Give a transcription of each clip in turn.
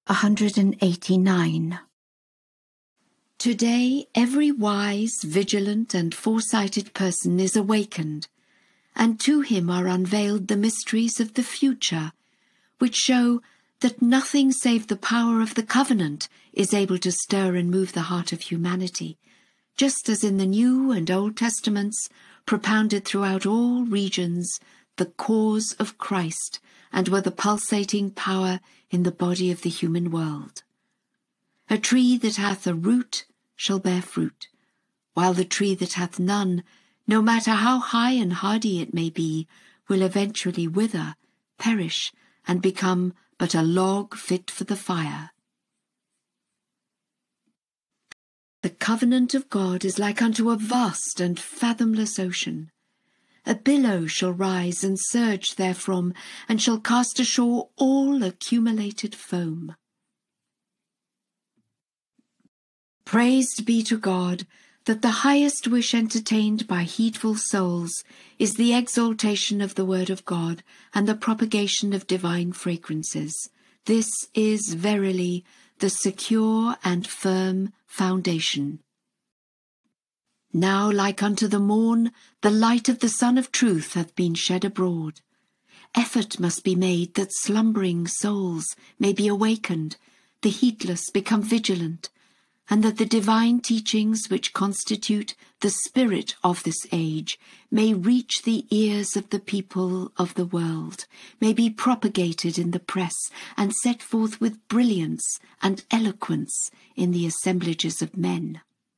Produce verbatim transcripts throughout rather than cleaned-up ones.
one hundred eighty-nine. Today every wise, vigilant and foresighted person is awakened, and to him are unveiled the mysteries of the future, which show that nothing save the power of the covenant is able to stir and move the heart of humanity, just as in the New and Old Testaments propounded throughout all regions the cause of Christ and were the pulsating power in the body of the human world. A tree that hath a root shall bear fruit, while the tree that hath none, no matter how high and hardy it may be, will eventually wither, perish, and become but a log fit for the fire. The covenant of God is like unto a vast and fathomless ocean. A billow shall rise and surge therefrom, and shall cast ashore all accumulated foam. Praised be to God, that the highest wish entertained by heedful souls is the exaltation of the word of God and the propagation of divine fragrances. This is verily the secure and firm foundation. Now, like unto the morn, the light of the Sun of Truth hath been shed abroad. Effort must be made that slumbering souls may be awakened, the heedless become vigilant, and that the divine teachings which constitute the spirit of this age may reach the ears of the people of the world, may be propagated in the press and set forth with brilliance and eloquence in the assemblages of men.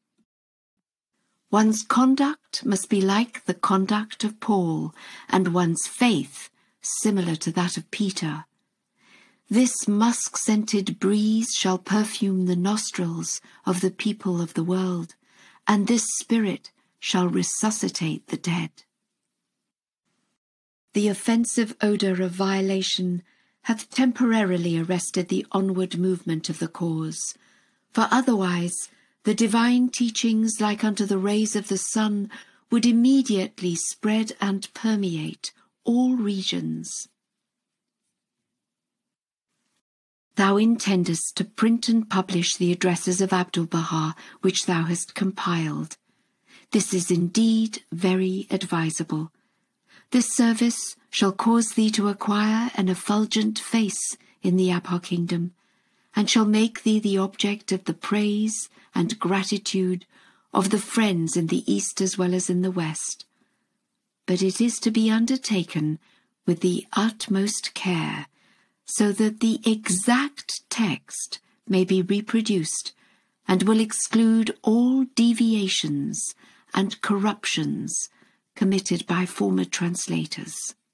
One's conduct must be like the conduct of Paul, and one's faith similar to that of Peter. This musk-scented breeze shall perfume the nostrils of the people of the world, and this spirit shall resuscitate the dead. The offensive odour of violation hath temporarily arrested the onward movement of the cause, for otherwise the divine teachings, like unto the rays of the sun, would immediately spread and permeate all regions. Thou intendest to print and publish the addresses of Abdu'l-Baha, which thou hast compiled. This is indeed very advisable. This service shall cause thee to acquire an effulgent face in the Abha kingdom, and shall make thee the object of the praise and gratitude of the friends in the East as well as in the West. But it is to be undertaken with the utmost care, so that the exact text may be reproduced and will exclude all deviations and corruptions committed by former translators.